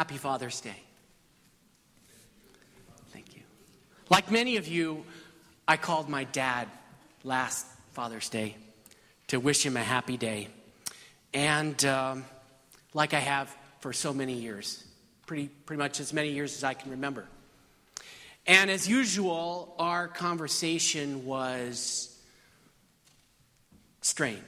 Happy Father's Day. Thank you. Like many of you, I called my dad last Father's Day to wish him a happy day. And like I have for so many years, pretty much as many years as I can remember. And as usual, our conversation was strained.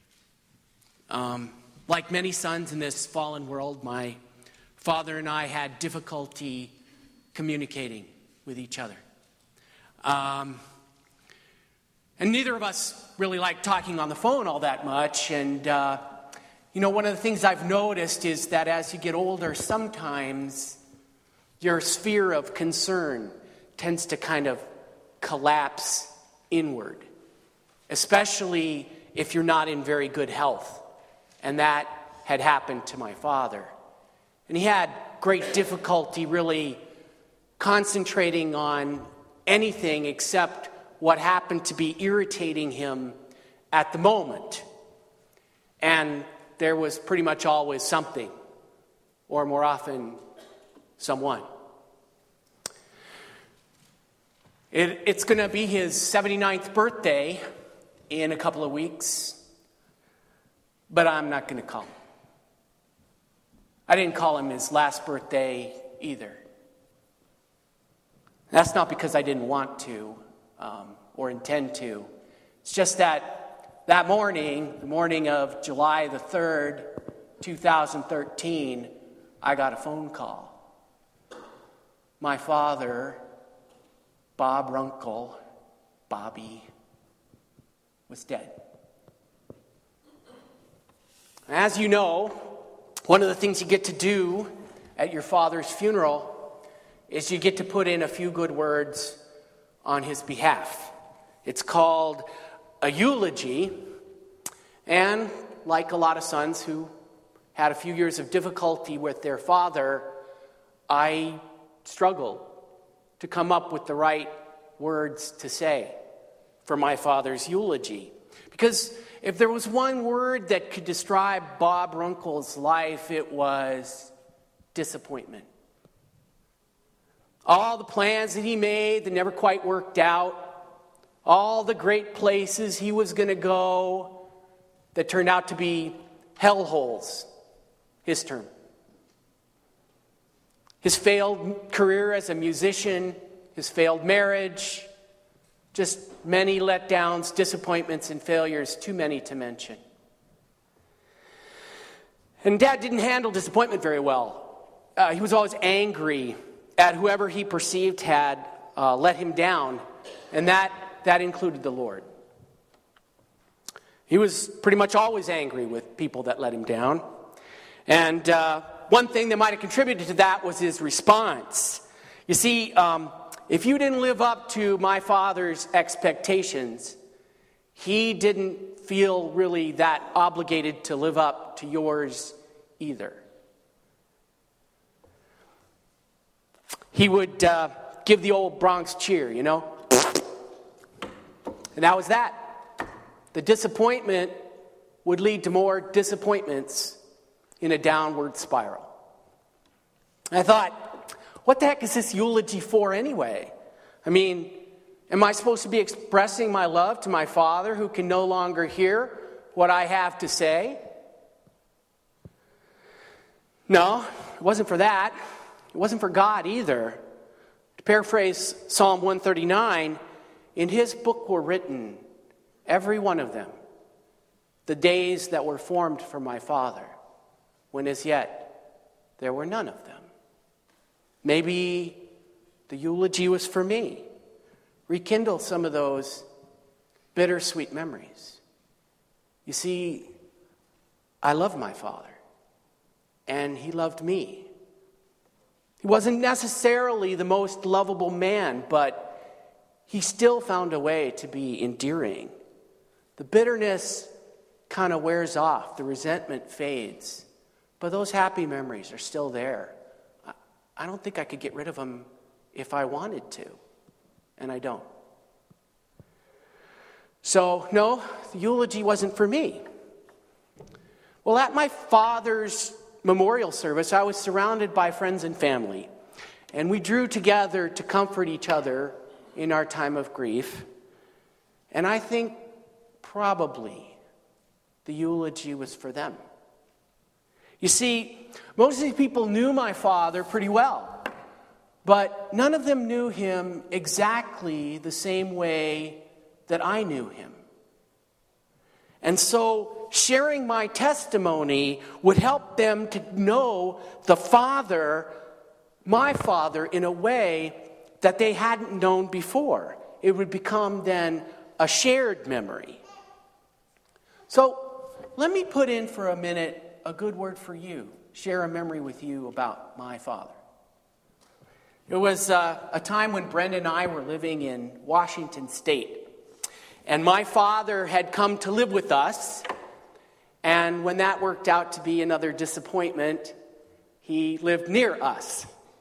Like many sons in this fallen world, my father and I had difficulty communicating with each other. And neither of us really like talking on the phone all that much. And, one of the things I've noticed is that as you get older, sometimes your sphere of concern tends to kind of collapse inward, especially if you're not in very good health. And that had happened to my father. And he had great difficulty really concentrating on anything except what happened to be irritating him at the moment. And there was pretty much always something, or more often, someone. It's going to be his 79th birthday in a couple of weeks, but I'm not going to call him. I didn't call him his last birthday either. That's not because I didn't want to or intend to. It's just that morning, the morning of July the 3rd, 2013, I got a phone call. My father, Bob Runkle, Bobby, was dead. As you know, one of the things you get to do at your father's funeral is you get to put in a few good words on his behalf. It's called a eulogy, and like a lot of sons who had a few years of difficulty with their father, I struggled to come up with the right words to say for my father's eulogy. Because if there was one word that could describe Bob Runkle's life, it was disappointment. All the plans that he made that never quite worked out, all the great places he was going to go that turned out to be hellholes, his term. His failed career as a musician, his failed marriage, just many letdowns, disappointments, and failures, too many to mention. And Dad didn't handle disappointment very well. He was always angry at whoever he perceived had let him down, and that included the Lord. He was pretty much always angry with people that let him down. And one thing that might have contributed to that was his response. You see, if you didn't live up to my father's expectations, he didn't feel really that obligated to live up to yours either. He would give the old Bronx cheer, you know? And that was that. The disappointment would lead to more disappointments in a downward spiral. And I thought, what the heck is this eulogy for anyway? I mean, am I supposed to be expressing my love to my father who can no longer hear what I have to say? No, it wasn't for that. It wasn't for God either. To paraphrase Psalm 139, in his book were written, every one of them, the days that were formed for my father, when as yet there were none of them. Maybe the eulogy was for me. Rekindle some of those bittersweet memories. You see, I love my father, and he loved me. He wasn't necessarily the most lovable man, but he still found a way to be endearing. The bitterness kind of wears off. The resentment fades. But those happy memories are still there. I don't think I could get rid of them if I wanted to. And I don't. So, no, the eulogy wasn't for me. Well, at my father's memorial service, I was surrounded by friends and family. And we drew together to comfort each other in our time of grief. And I think probably the eulogy was for them. You see, most of these people knew my father pretty well, but none of them knew him exactly the same way that I knew him. And so sharing my testimony would help them to know my father, in a way that they hadn't known before. It would become then a shared memory. So let me put in for a minute a good word for you. Share a memory with you about my father. It was a time when Brenda and I were living in Washington State. And my father had come to live with us. And when that worked out to be another disappointment, he lived near us.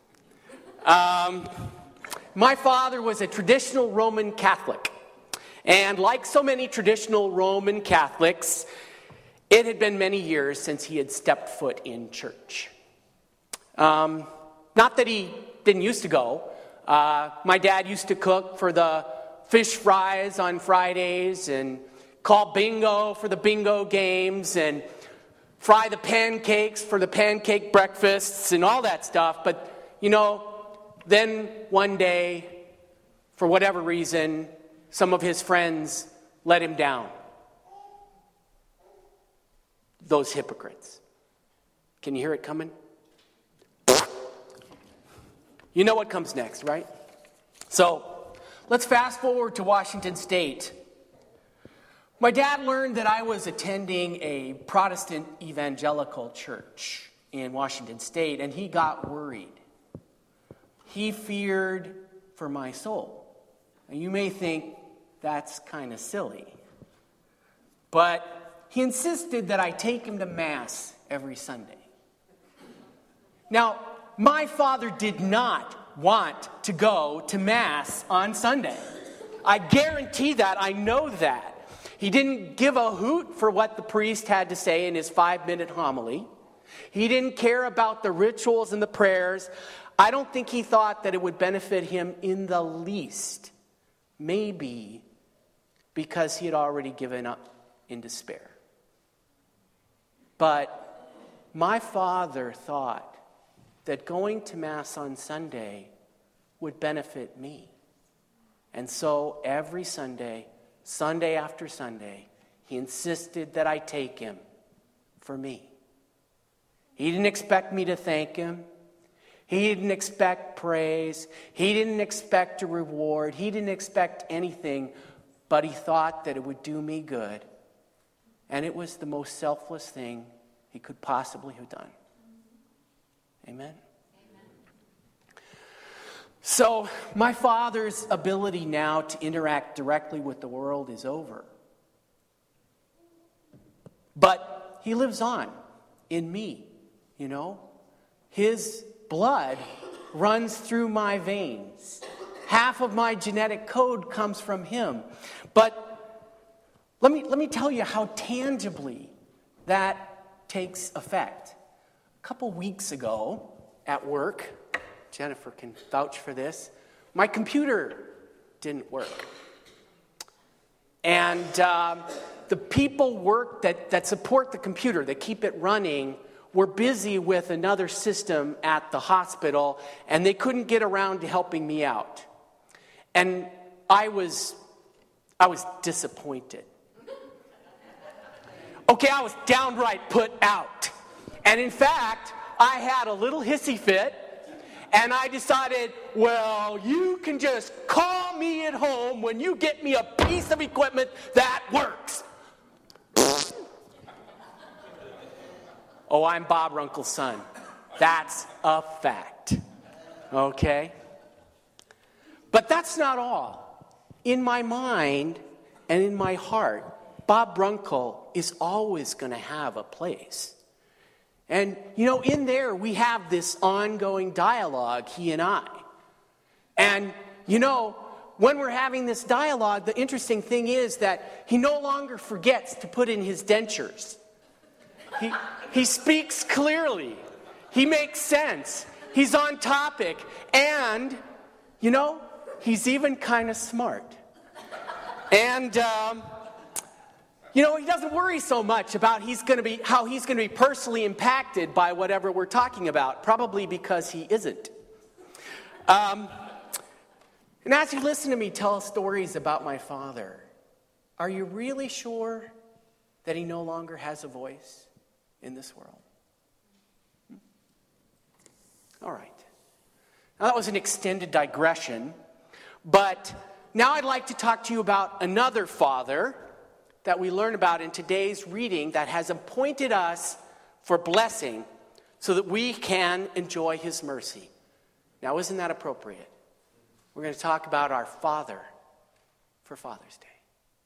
My father was a traditional Roman Catholic. And like so many traditional Roman Catholics, it had been many years since he had stepped foot in church. Not that he didn't used to go. My dad used to cook for the fish fries on Fridays and call bingo for the bingo games and fry the pancakes for the pancake breakfasts and all that stuff. But, then one day, for whatever reason, some of his friends let him down. Those hypocrites. Can you hear it coming? You know what comes next, right? So, let's fast forward to Washington State. My dad learned that I was attending a Protestant evangelical church in Washington State, and he got worried. He feared for my soul. And you may think that's kind of silly. But he insisted that I take him to Mass every Sunday. Now, my father did not want to go to Mass on Sunday. I guarantee that. I know that. He didn't give a hoot for what the priest had to say in his 5-minute homily. He didn't care about the rituals and the prayers. I don't think he thought that it would benefit him in the least. Maybe because he had already given up in despair. But my father thought that going to Mass on Sunday would benefit me. And so every Sunday, Sunday after Sunday, he insisted that I take him for me. He didn't expect me to thank him. He didn't expect praise. He didn't expect a reward. He didn't expect anything, but he thought that it would do me good. And it was the most selfless thing he could possibly have done. Amen? So, my father's ability now to interact directly with the world is over. But he lives on in me, His blood runs through my veins. Half of my genetic code comes from him. But let me tell you how tangibly that takes effect. A couple weeks ago at work, Jennifer can vouch for this, my computer didn't work. And the people that support the computer, that keep it running, were busy with another system at the hospital, and they couldn't get around to helping me out. And I was disappointed. Okay, I was downright put out. And in fact, I had a little hissy fit, and I decided, well, you can just call me at home when you get me a piece of equipment that works. Oh, I'm Bob Runkle's son. That's a fact. Okay? But that's not all. In my mind and in my heart, Bob Runkle is always going to have a place. And, in there we have this ongoing dialogue, he and I. And, when we're having this dialogue, the interesting thing is that he no longer forgets to put in his dentures. He speaks clearly. He makes sense. He's on topic. And, he's even kind of smart. And, he doesn't worry so much about how he's going to be personally impacted by whatever we're talking about. Probably because he isn't. And as you listen to me tell stories about my father, are you really sure that he no longer has a voice in this world? All right. Now, that was an extended digression, but now I'd like to talk to you about another father that we learn about in today's reading that has appointed us for blessing so that we can enjoy his mercy. Now, isn't that appropriate? We're going to talk about our Father for Father's Day.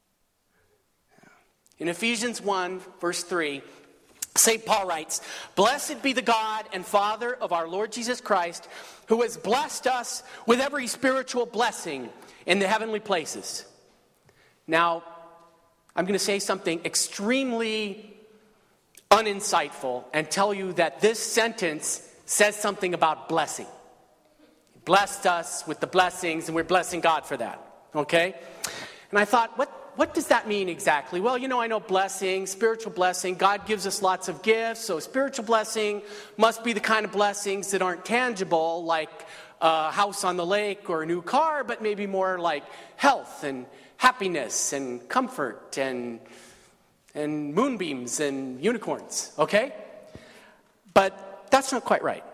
In Ephesians 1, verse 3, St. Paul writes, "Blessed be the God and Father of our Lord Jesus Christ, who has blessed us with every spiritual blessing in the heavenly places." Now, I'm going to say something extremely uninsightful and tell you that this sentence says something about blessing. He blessed us with the blessings, and we're blessing God for that. Okay? And I thought, what does that mean exactly? Well, I know blessing, spiritual blessing. God gives us lots of gifts, so spiritual blessing must be the kind of blessings that aren't tangible, like a house on the lake or a new car, but maybe more like health and happiness and comfort and moonbeams and unicorns, okay? But that's not quite right.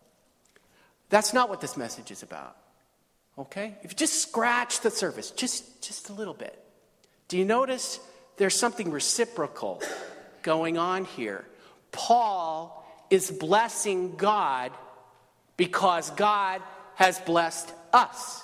That's not what this message is about, okay? If you just scratch the surface, just a little bit, do you notice there's something reciprocal going on here? Paul is blessing God because God has blessed us.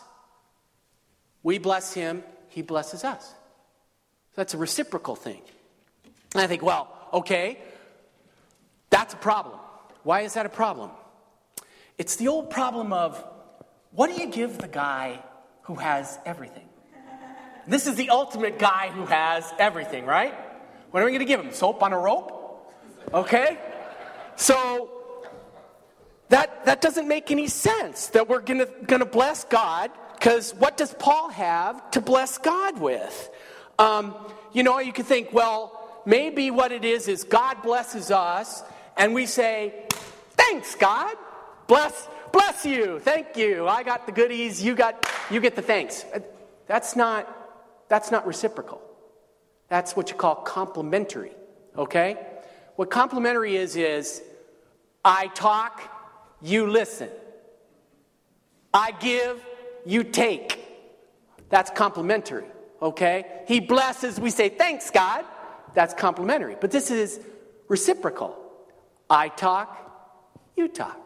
We bless him, he blesses us. That's a reciprocal thing. And I think, well, okay, that's a problem. Why is that a problem? It's the old problem of, what do you give the guy who has everything? This is the ultimate guy who has everything, right? What are we going to give him? Soap on a rope? Okay? So that doesn't make any sense that we're going to bless God, because what does Paul have to bless God with? You could think, well, maybe what it is God blesses us, and we say, "Thanks, God. Bless you. Thank you. I got the goodies. You get the thanks." That's not reciprocal. That's what you call complimentary. Okay? What complimentary is I talk, you listen. I give, you take. That's complimentary. Okay? He blesses, we say, "Thanks, God." That's complimentary. But this is reciprocal. I talk, you talk.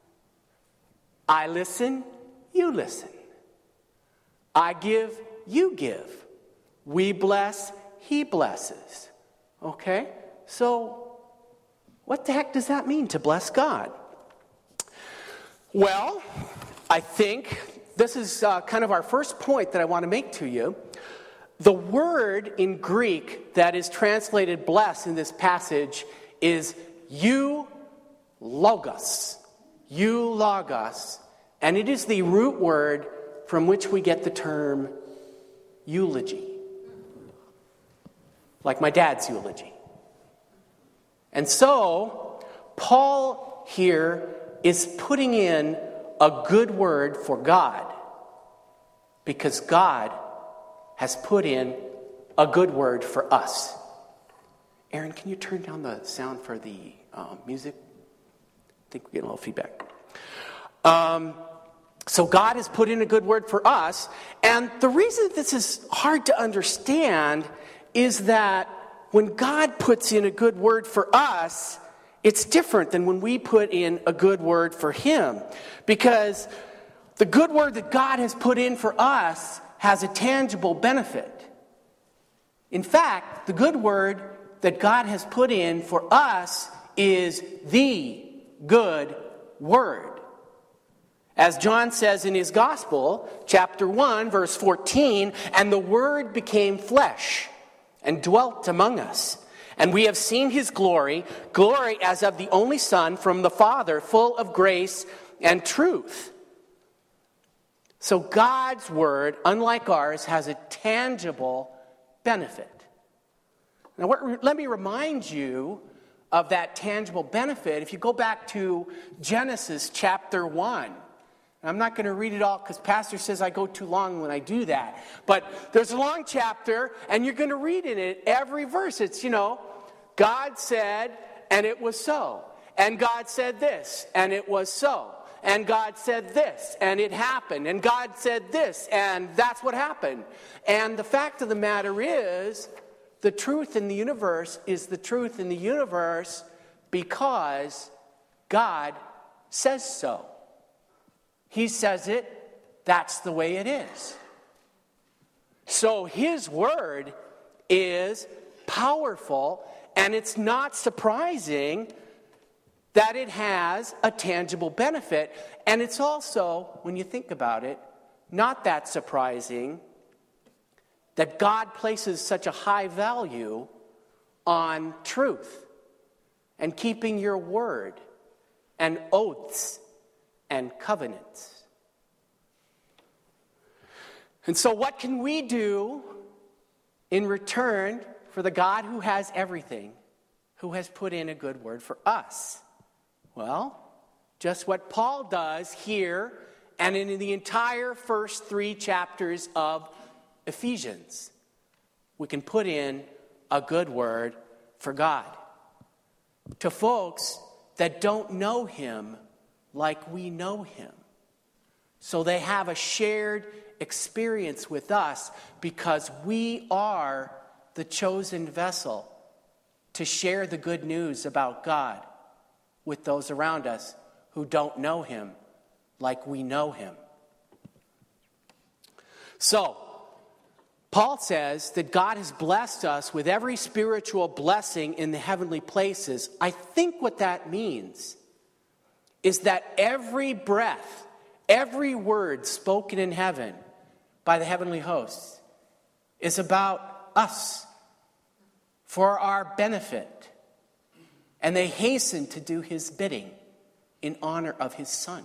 I listen, you listen. I give, you give. We bless, he blesses. Okay? So, what the heck does that mean to bless God? Well, I think this is kind of our first point that I want to make to you. The word in Greek that is translated bless in this passage is eulogos. Eulogos. And it is the root word from which we get the term eulogy. Like my dad's eulogy. And so, Paul here is putting in a good word for God, because God has put in a good word for us. Aaron, can you turn down the sound for the music? I think we're getting a little feedback. So God has put in a good word for us. And the reason this is hard to understand is that when God puts in a good word for us, it's different than when we put in a good word for him. Because the good word that God has put in for us has a tangible benefit. In fact, the good word that God has put in for us is the good word. As John says in his gospel, chapter 1, verse 14, "And the word became flesh and dwelt among us. And we have seen his glory, glory as of the only Son from the Father, full of grace and truth. So God's word, unlike ours, has a tangible benefit. Now, let me remind you of that tangible benefit. If you go back to Genesis chapter 1, I'm not going to read it all because Pastor says I go too long when I do that. But there's a long chapter, and you're going to read in it every verse. It's, God said, and it was so. And God said this, and it was so. And God said this, and it happened. And God said this, and that's what happened. And the fact of the matter is, the truth in the universe is the truth in the universe because God says so. He says it, that's the way it is. So his word is powerful, and it's not surprising that it has a tangible benefit. And it's also, when you think about it, not that surprising that God places such a high value on truth and keeping your word and oaths and covenants. And so what can we do in return for the God who has everything, who has put in a good word for us? Well, just what Paul does here and in the entire first 3 chapters of Ephesians. We can put in a good word for God to folks that don't know him like we know him. So they have a shared experience with us because we are the chosen vessel to share the good news about God with those around us who don't know him like we know him. So, Paul says that God has blessed us with every spiritual blessing in the heavenly places. I think what that means is that every breath, every word spoken in heaven by the heavenly hosts is about us, for our benefit. And they hasten to do his bidding in honor of his Son.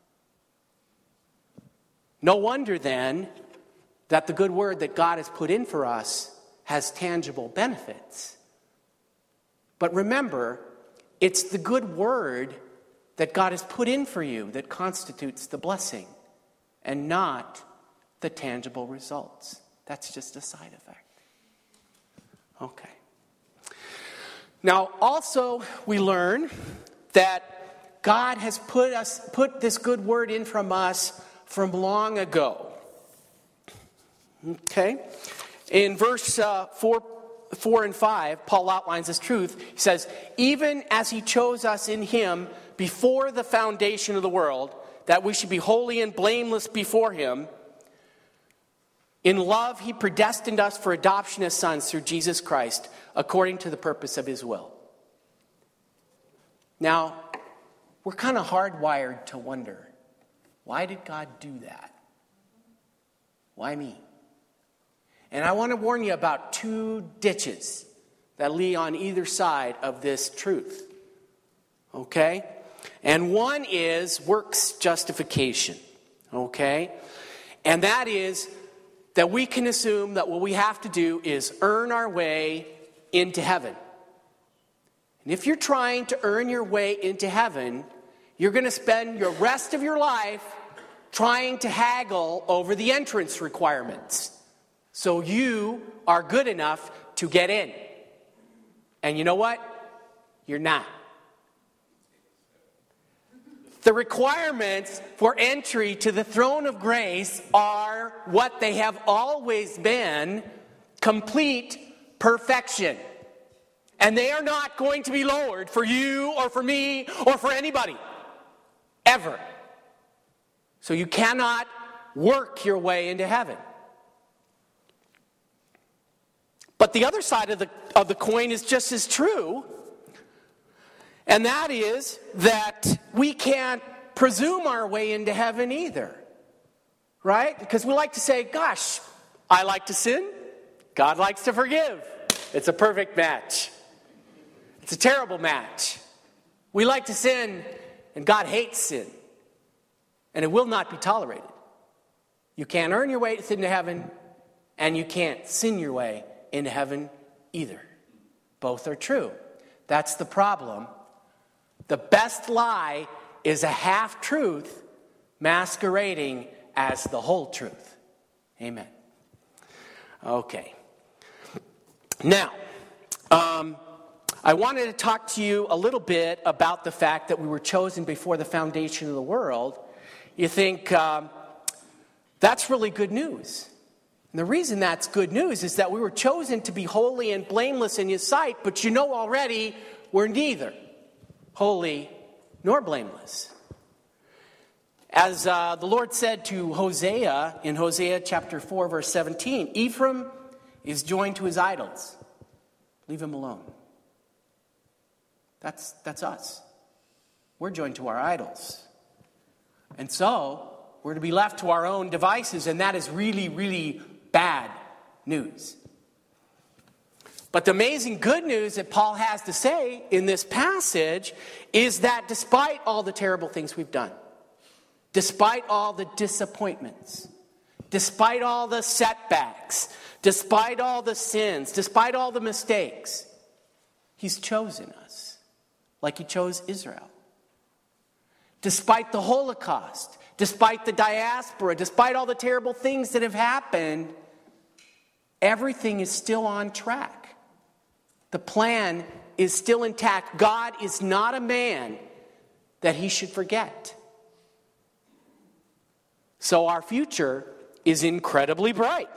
No wonder then that the good word that God has put in for us has tangible benefits. But remember, it's the good word that God has put in for you that constitutes the blessing and not the tangible results. That's just a side effect. Okay. Now, also, we learn that God has put this good word in from us from long ago. Okay? In verse 4 and 5, Paul outlines this truth. He says, even as he chose us in him before the foundation of the world, that we should be holy and blameless before him, in love he predestined us for adoption as sons through Jesus Christ, according to the purpose of his will. Now, we're kind of hardwired to wonder, why did God do that? Why me? And I want to warn you about 2 ditches that lead on either side of this truth. Okay? And one is works justification. Okay? And that is that we can assume that what we have to do is earn our way into heaven. And if you're trying to earn your way into heaven, you're going to spend the rest of your life trying to haggle over the entrance requirements. So you are good enough to get in. And you know what? You're not. The requirements for entry to the throne of grace are what they have always been: complete perfection. And they are not going to be lowered for you or for me or for anybody. Ever. So you cannot work your way into heaven. But the other side of the coin is just as true. And that is that we can't presume our way into heaven either. Right? Because we like to say, gosh, I like to sin. God likes to forgive. It's a perfect match. It's a terrible match. We like to sin, and God hates sin. And it will not be tolerated. You can't earn your way into heaven, and you can't sin your way into heaven either. Both are true. That's the problem. The best lie is a half-truth masquerading as the whole truth. Amen. Okay. Now, I wanted to talk to you a little bit about the fact that we were chosen before the foundation of the world. You think, that's really good news. And the reason that's good news is that we were chosen to be holy and blameless in His sight, but you know already we're neither holy nor blameless. As the Lord said to Hosea in Hosea chapter 4, verse 17, Ephraim is joined to his idols. Leave him alone. That's us. We're joined to our idols. And so, we're to be left to our own devices, and that is really, really bad news. But the amazing good news that Paul has to say in this passage is that despite all the terrible things we've done, despite all the disappointments, despite all the setbacks, despite all the sins, despite all the mistakes, He's chosen us like He chose Israel. Despite the Holocaust, despite the diaspora, despite all the terrible things that have happened, everything is still on track. The plan is still intact. God is not a man that He should forget. So our future is incredibly bright.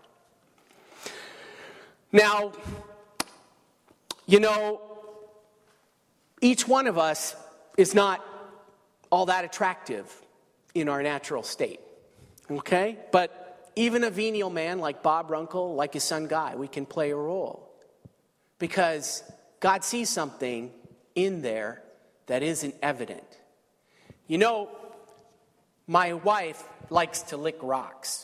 Now, you know, each one of us is not all that attractive in our natural state. Okay? But even a venial man like Bob Runkle, like his son Guy, we can play a role. Because God sees something in there that isn't evident. You know, my wife likes to lick rocks.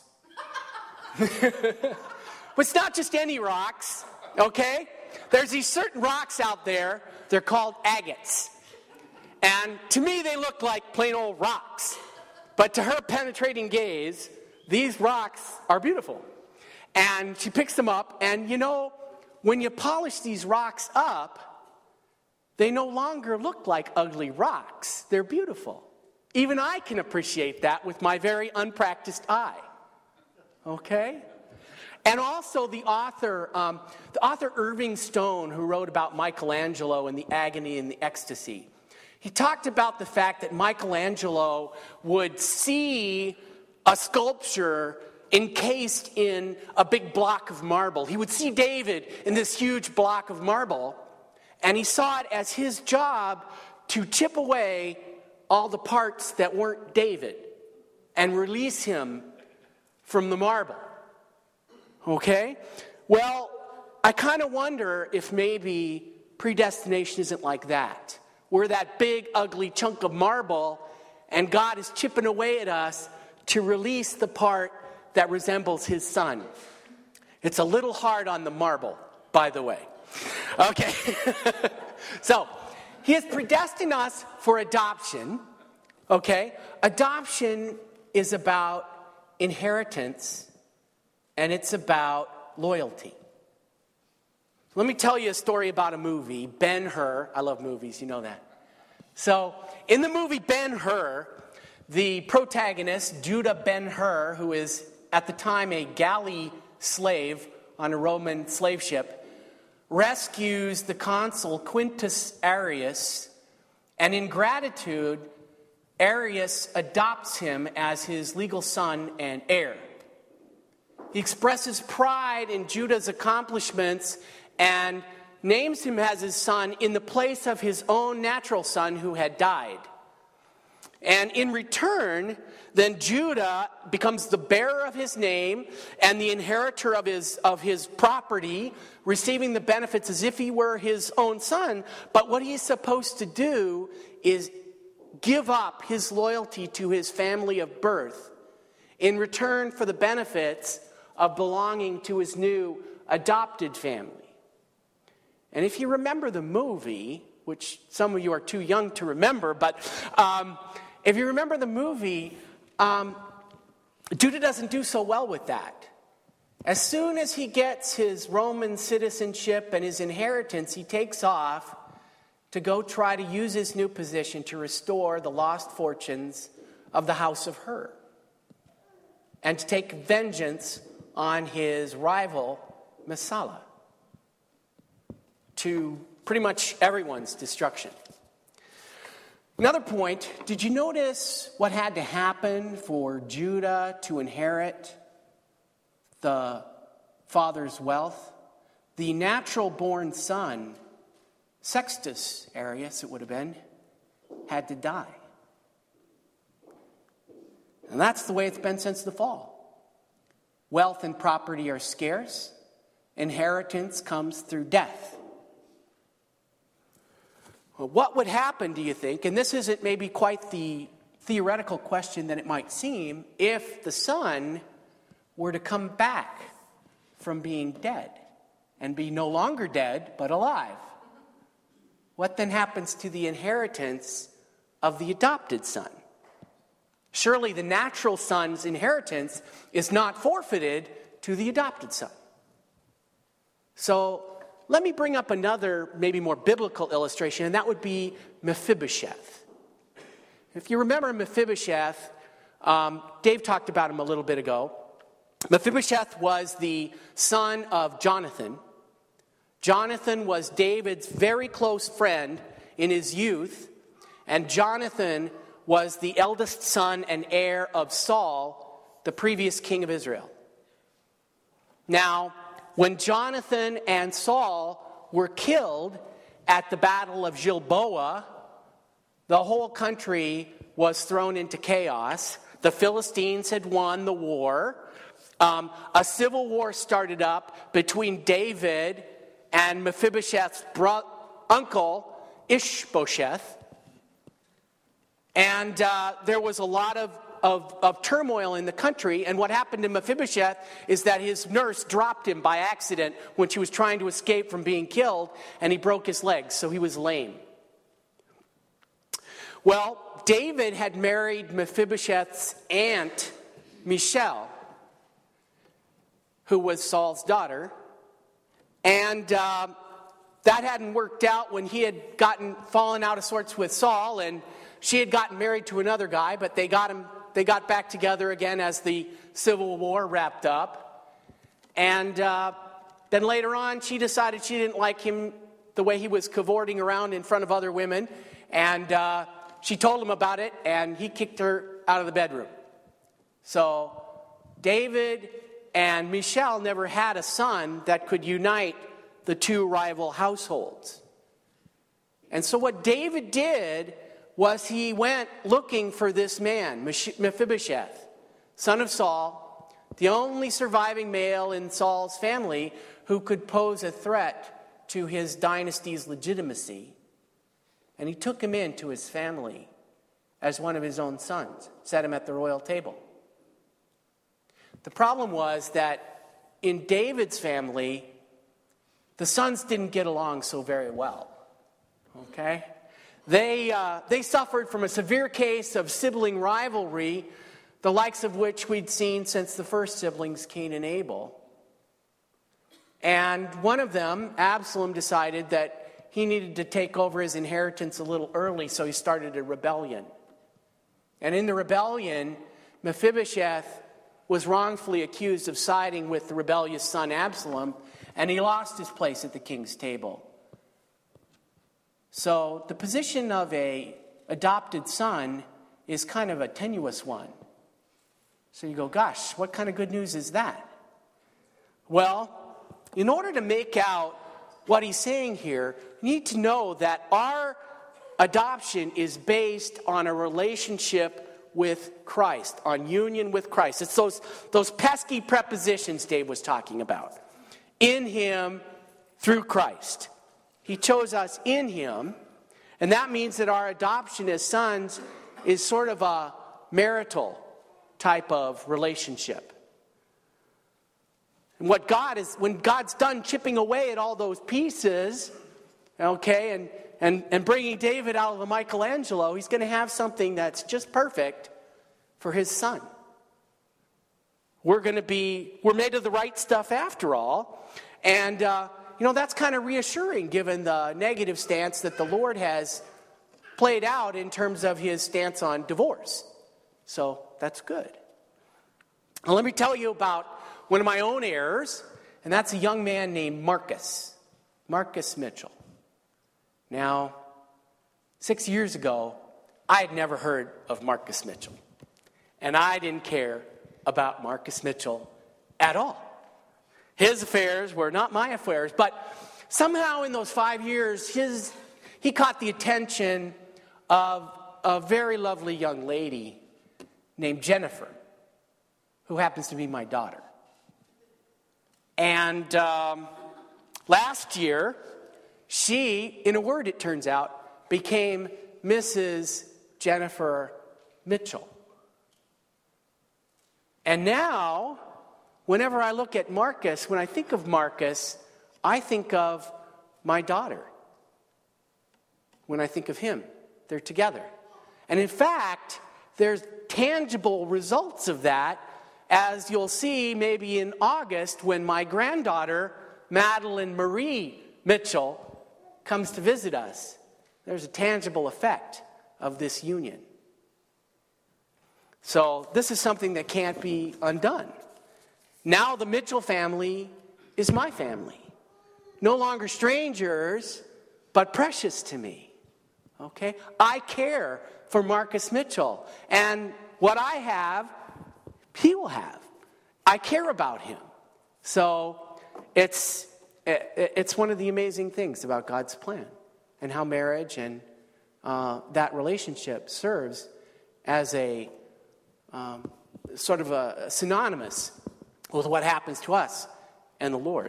But it's not just any rocks, okay? There's these certain rocks out there, they're called agates. And to me, they look like plain old rocks. But to her penetrating gaze, these rocks are beautiful. And she picks them up, and you know, when you polish these rocks up, they no longer look like ugly rocks. They're beautiful. Even I can appreciate that with my very unpracticed eye. Okay? And also the author Irving Stone, who wrote about Michelangelo and the agony and the ecstasy, he talked about the fact that Michelangelo would see a sculpture encased in a big block of marble. He would see David in this huge block of marble, and he saw it as his job to chip away all the parts that weren't David and release him from the marble. Okay? Well, I kind of wonder if maybe predestination isn't like that. We're that big, ugly chunk of marble, and God is chipping away at us to release the part that resembles His Son. It's a little hard on the marble, by the way. Okay. So, He has predestined us for adoption. Okay? Adoption is about inheritance, and it's about loyalty. Let me tell you a story about a movie, Ben-Hur. I love movies, you know that. So, in the movie Ben-Hur, the protagonist, Judah Ben-Hur, who is at the time a galley slave on a Roman slave ship, rescues the consul Quintus Arrius, and in gratitude, Arrius adopts him as his legal son and heir. He expresses pride in Judah's accomplishments and names him as his son in the place of his own natural son who had died. And in return, then Judah becomes the bearer of his name and the inheritor of his property, receiving the benefits as if he were his own son. But what he's supposed to do is give up his loyalty to his family of birth in return for the benefits of belonging to his new adopted family. And if you remember the movie, which some of you are too young to remember, but if you remember the movie, Judah doesn't do so well with that. As soon as he gets his Roman citizenship and his inheritance, he takes off to go try to use his new position to restore the lost fortunes of the house of Hur, and to take vengeance on his rival, Messala, to pretty much everyone's destruction. Another point, did you notice what had to happen for Judah to inherit the father's wealth? The natural-born son, Sextus Arius it would have been, had to die. And that's the way it's been since the fall. Wealth and property are scarce. Inheritance comes through death. Well, what would happen, do you think, and this isn't maybe quite the theoretical question that it might seem, if the son were to come back from being dead and be no longer dead but alive? What then happens to the inheritance of the adopted son? Surely the natural son's inheritance is not forfeited to the adopted son. So let me bring up another, maybe more biblical illustration, and that would be Mephibosheth. If you remember Mephibosheth, Dave talked about him a little bit ago. Mephibosheth was the son of Jonathan. Jonathan was David's very close friend in his youth, and Jonathan was the eldest son and heir of Saul, the previous king of Israel. Now, when Jonathan and Saul were killed at the Battle of Gilboa, the whole country was thrown into chaos. The Philistines had won the war. A civil war started up between David and Mephibosheth's uncle, Ishbosheth. And there was a lot of turmoil in the country. And what happened to Mephibosheth is that his nurse dropped him by accident when she was trying to escape from being killed, and he broke his legs, so he was lame. Well, David had married Mephibosheth's aunt, Michal, who was Saul's daughter. And that hadn't worked out when he had fallen out of sorts with Saul, and she had gotten married to another guy, but they got back together again as the Civil War wrapped up. And then later on, she decided she didn't like him the way he was cavorting around in front of other women. And she told him about it, and he kicked her out of the bedroom. So David and Michal never had a son that could unite the two rival households. And so what David did was he went looking for this man, Mephibosheth, son of Saul, the only surviving male in Saul's family who could pose a threat to his dynasty's legitimacy. And he took him into his family as one of his own sons, set him at the royal table. The problem was that in David's family, the sons didn't get along so very well. Okay? They suffered from a severe case of sibling rivalry, the likes of which we'd seen since the first siblings, Cain and Abel. And one of them, Absalom, decided that he needed to take over his inheritance a little early, so he started a rebellion. And in the rebellion, Mephibosheth was wrongfully accused of siding with the rebellious son Absalom, and he lost his place at the king's table. So the position of an adopted son is kind of a tenuous one. So you go, gosh, what kind of good news is that? Well, in order to make out what he's saying here, you need to know that our adoption is based on a relationship with Christ, on union with Christ. It's those pesky prepositions Dave was talking about. In him, through Christ. He chose us in him, and that means that our adoption as sons is sort of a marital type of relationship. And when God's done chipping away at all those pieces, okay, and bringing David out of the Michelangelo, he's going to have something that's just perfect for his son. We're made of the right stuff after all. And, that's kind of reassuring given the negative stance that the Lord has played out in terms of his stance on divorce. So that's good. Now, let me tell you about one of my own errors, and that's a young man named Marcus Mitchell. Now, 6 years ago, I had never heard of Marcus Mitchell. And I didn't care about Marcus Mitchell at all. His affairs were not my affairs, but somehow in those 5 years, he caught the attention of a very lovely young lady named Jennifer, who happens to be my daughter. And last year, she, in a word it turns out, became Mrs. Jennifer Mitchell. And now, whenever I look at Marcus, when I think of Marcus, I think of my daughter. When I think of him, they're together. And in fact, there's tangible results of that, as you'll see maybe in August when my granddaughter, Madeline Marie Mitchell, comes to visit us. There's a tangible effect of this union. So this is something that can't be undone. Now the Mitchell family is my family. No longer strangers, but precious to me. Okay? I care for Marcus Mitchell. And what I have, he will have. I care about him. So it's one of the amazing things about God's plan and how marriage and that relationship serves as a sort of a synonymous with what happens to us and the Lord.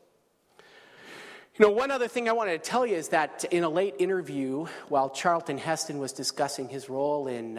One other thing I wanted to tell you is that in a late interview, while Charlton Heston was discussing his role in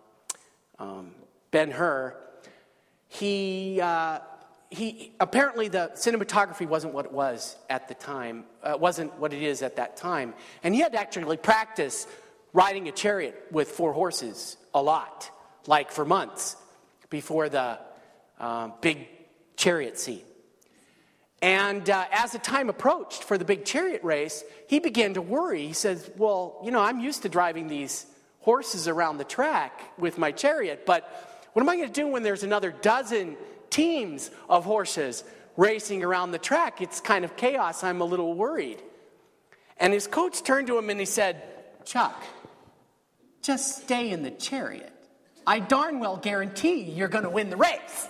Ben-Hur, he apparently the cinematography wasn't what it was at the time, wasn't what it is at that time, and he had to actually practice riding a chariot with 4 horses a lot, like for months, before the big chariot scene. And as the time approached for the big chariot race, he began to worry. He says, well, I'm used to driving these horses around the track with my chariot, but what am I going to do when there's another dozen teams of horses racing around the track? It's kind of chaos. I'm a little worried. And his coach turned to him and he said, Chuck, just stay in the chariot. I darn well guarantee you're going to win the race.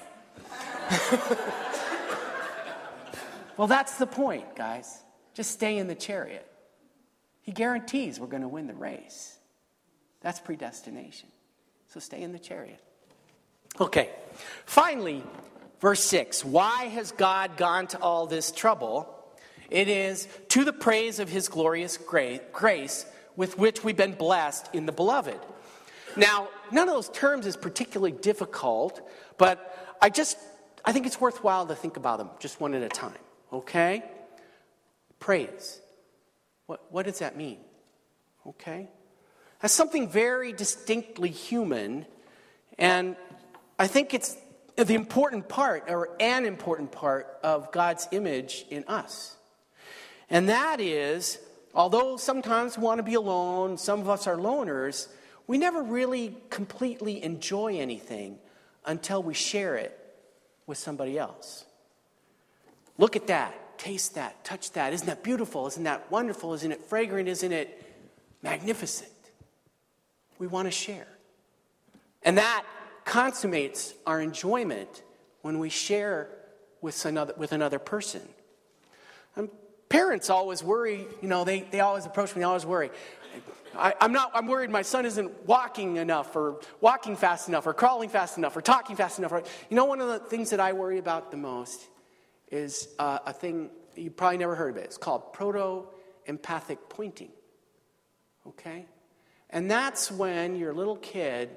Well, that's the point, guys. Just stay in the chariot. He guarantees we're going to win the race. That's predestination. So stay in the chariot. Okay. Finally, verse 6. Why has God gone to all this trouble? It is to the praise of his glorious grace with which we've been blessed in the beloved. Now, none of those terms is particularly difficult, but I think it's worthwhile to think about them just one at a time. Okay? Praise. What does that mean? Okay? That's something very distinctly human, and I think it's the important part, or an important part, of God's image in us. And that is, although sometimes we want to be alone, some of us are loners, we never really completely enjoy anything until we share it with somebody else. Look at that, taste that, touch that. Isn't that beautiful? Isn't that wonderful? Isn't it fragrant? Isn't it magnificent? We want to share. And that consummates our enjoyment when we share with another person. Parents always worry, they always approach me, they always worry. I'm worried my son isn't walking enough, or walking fast enough, or crawling fast enough, or talking fast enough. One of the things that I worry about the most is a thing, you probably never heard of it. It's called proto-empathic pointing. Okay? And that's when your little kid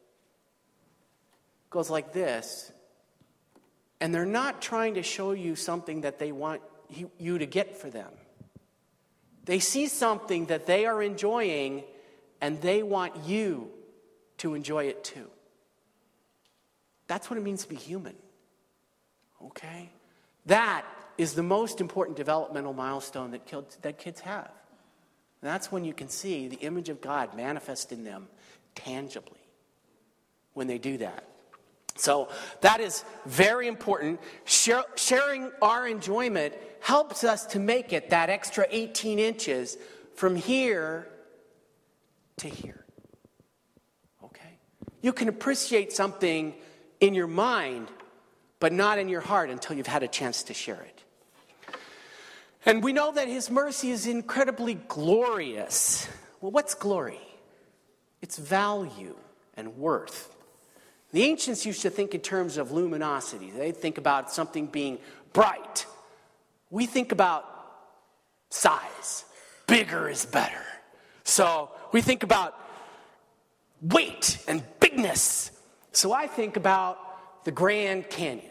goes like this, and they're not trying to show you something that they want you to get for them. They see something that they are enjoying, and they want you to enjoy it too. That's what it means to be human. Okay? That is the most important developmental milestone that kids have. And that's when you can see the image of God manifest in them tangibly when they do that. So that is very important. Sharing our enjoyment helps us to make it that extra 18 inches from here to here. Okay? You can appreciate something in your mind, but not in your heart until you've had a chance to share it. And we know that his mercy is incredibly glorious. Well, what's glory? It's value and worth. The ancients used to think in terms of luminosity. They'd think about something being bright. We think about size. Bigger is better. So we think about weight and bigness. So I think about the Grand Canyon.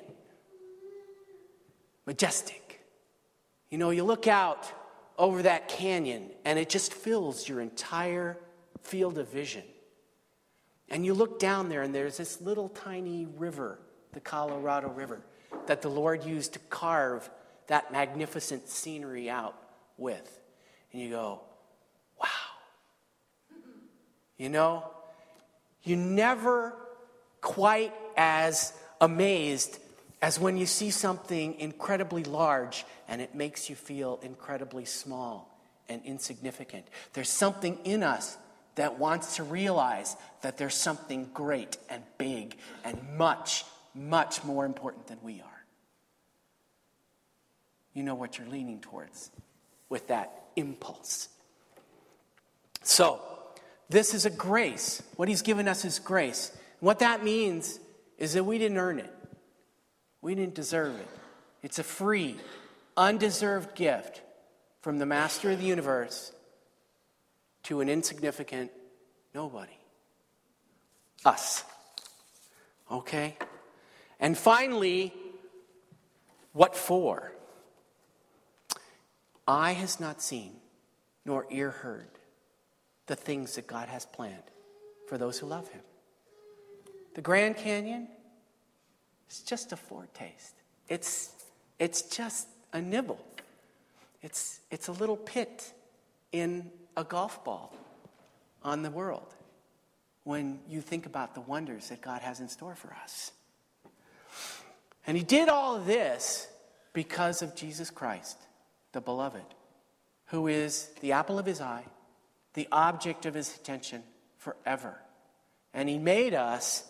Majestic. You know, you look out over that canyon and it just fills your entire field of vision. And you look down there and there's this little tiny river, the Colorado River, that the Lord used to carve that magnificent scenery out with. And you go, wow. You know, you're never quite as amazed as when you see something incredibly large and it makes you feel incredibly small and insignificant. There's something in us that wants to realize that there's something great and big and much, much more important than we are. You know what you're leaning towards with that impulse. So, this is a grace. What he's given us is grace. And what that means is that we didn't earn it. We didn't deserve it. It's a free, undeserved gift from the master of the universe to an insignificant nobody. Us. Okay? And finally, what for? Eye has not seen, nor ear heard, the things that God has planned for those who love him. The Grand Canyon is just a foretaste. It's just a nibble. It's a little pit in a golf ball on the world when you think about the wonders that God has in store for us. And he did all of this because of Jesus Christ, the beloved, who is the apple of his eye, the object of his attention forever. And he made us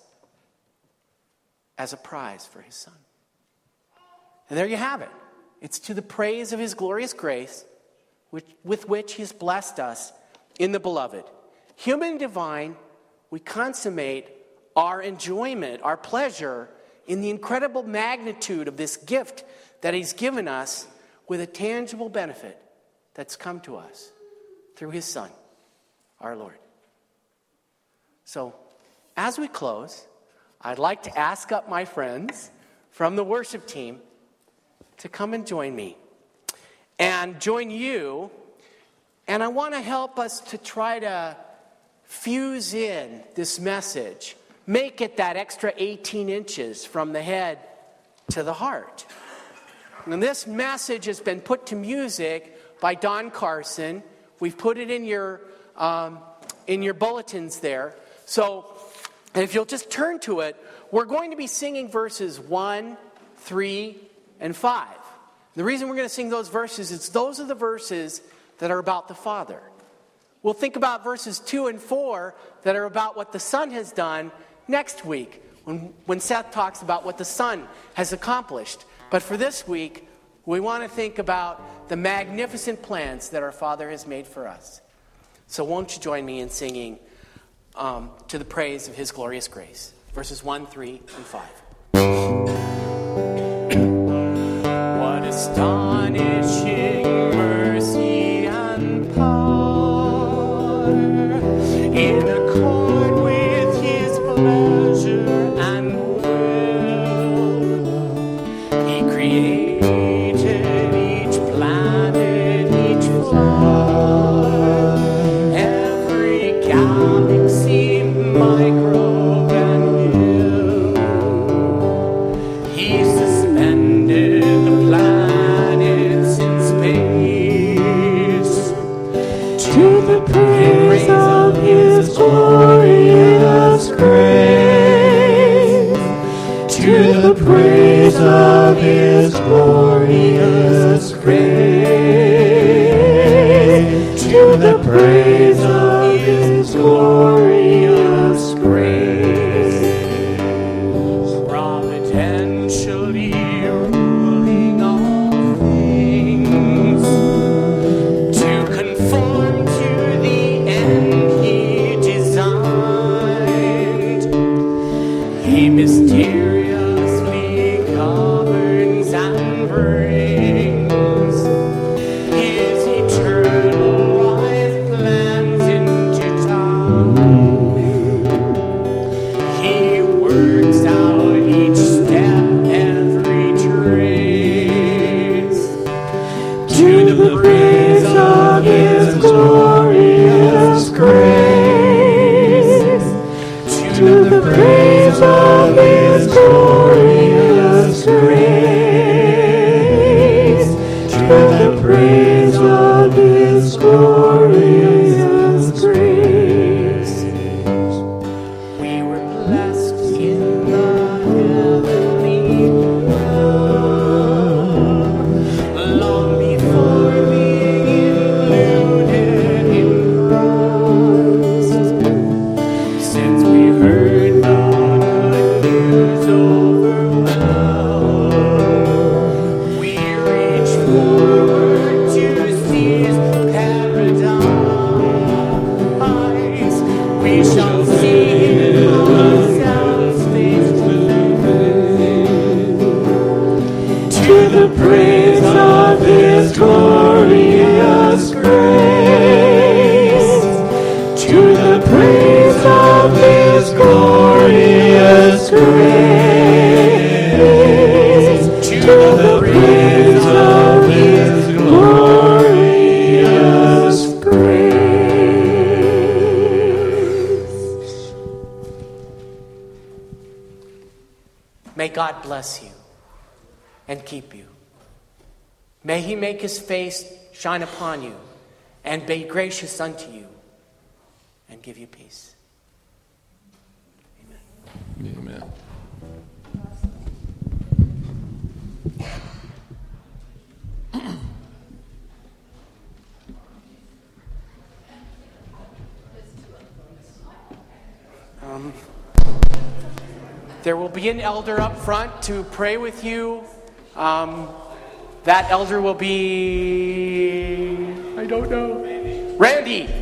as a prize for his son. And there you have it. It's to the praise of his glorious grace with which he has blessed us in the beloved. Human and divine, we consummate our enjoyment, our pleasure in the incredible magnitude of this gift that he's given us with a tangible benefit that's come to us through his Son, our Lord. So, as we close, I'd like to ask up my friends from the worship team to come and join me and join you. And I want to help us to try to fuse in this message. Make it that extra 18 inches from the head to the heart. And this message has been put to music by Don Carson. We've put it in your bulletins there. So if you'll just turn to it, we're going to be singing verses 1, 3, and 5. The reason we're going to sing those verses is those are the verses that are about the Father. We'll think about verses 2 and 4 that are about what the Son has done next week when Seth talks about what the Son has accomplished. But for this week, we want to think about the magnificent plans that our Father has made for us. So won't you join me in singing to the praise of his glorious grace. Verses 1, 3, and 5. What astonishing mercy and power in accord with his pleasure and will. He created each planet, each flower. the praise of His glorious grace, to the praise of His glorious grace, providentially ruling all things, to conform to the end He designed. He mysteriously governs and brings His eternal life plans into time. He works out each step, every trace, to the praise of His glorious grace, to the praise of His glorious grace, to the praise of His glorious grace. We were blessed in the heavenly realm, long before being included in Christ. Since we heard the good news overwhelmed, we reach forward to seize paradise. We shall see Him ourselves face to face, to the praise of His glorious grace, to the praise of His glorious grace, to the praise of His glorious grace. May God bless you and keep you. May He make His face shine upon you and be gracious unto you and give you peace. Amen. There will be an elder up front to pray with you. That elder will be, I don't know, Randy.